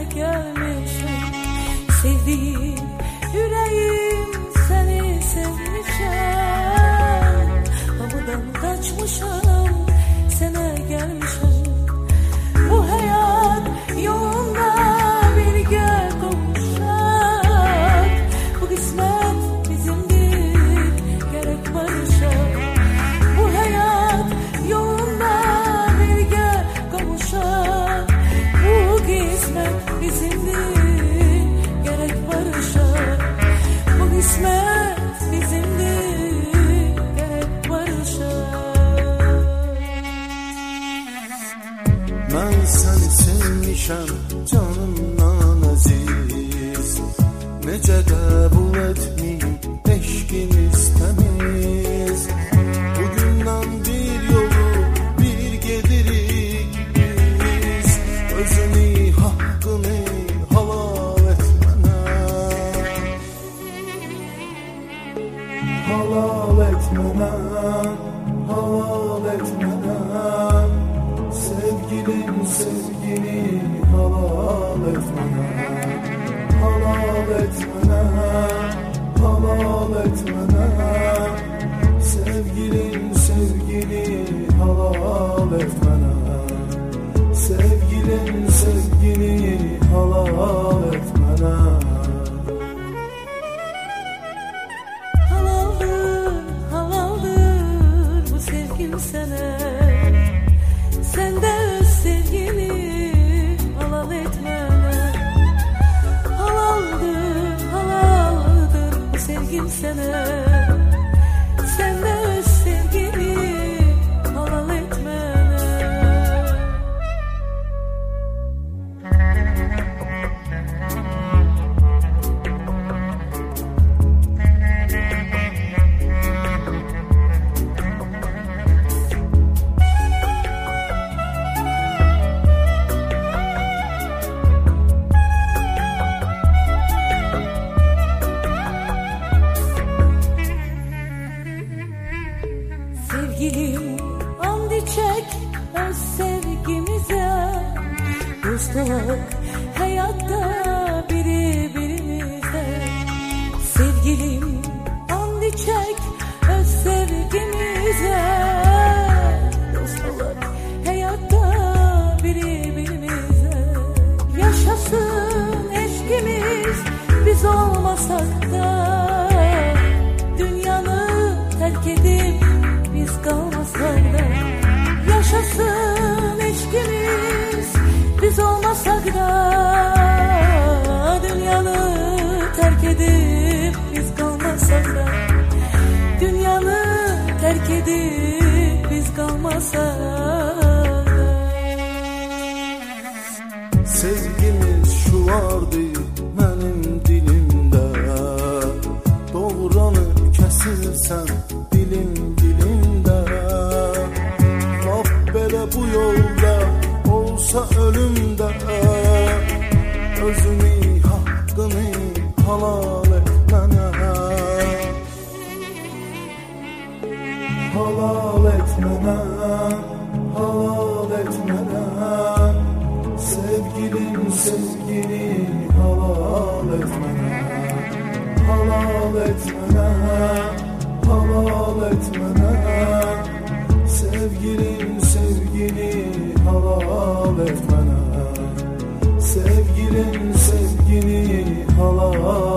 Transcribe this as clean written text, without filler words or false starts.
sana gelmişim. Sevdiğim yüreğim seni sevmişim. Kapıdan kaçmışım, sana gelmişim. Bu hayat yolunda birge kavuşak. Bu kısmet bizimdir, gerek barışak. Bu hayat yolunda birge kavuşak. Bu kısmet bizimdir, gerek barışak. Bu kısmet bizimdir, gerek barışak. Ben seni sevmişəm canımdan əziz. Necə qəbul etməyim eşqimiz təmiz. Bugündən bir yolu bir gedirik biz. Özünü haqqını halal et mənə. Halal et mənə, halal et mənə. Sevgilim sevgini halal et mənə. Halal et mənə, halal et mənə. Sevgilim sevgini halal et mənə. Sevgilim sevgini halal et mənə. Halaldır, halaldır bu sevgim sana. Sen de öz sevgini halal etmene. Halaldır, halaldır bu sevgim sana. Sen de öz sevgini halal etmene. Sevgilim and içek öz sevgimize. Dostluk hayatta birbirimize. Sevgilim and içek öz sevgimize. Dostluk hayatta birbirimize. Yaşasın eşkimiz biz olmasak da. Dünyanı terk edip biz kalmasak da. Yaşasın eşkimiz biz olmasak da. Dünyanı terk edip biz kalmasak da. Dünyanı terk edip biz kalmasak da. Sevgimiz şu vardı benim dilimde. Doğranı kesilsen dilim dilimde. Laf belə bu yolda olsa ölümde. Özünü haqqını halal et mənə. Halal et mənə, halal et mənə. Sevgilim sevgini halal et mənə. Halal et mənə, halal et mənə. Sevgilim sevgini halal et mənə. Sevgilim sevgini halal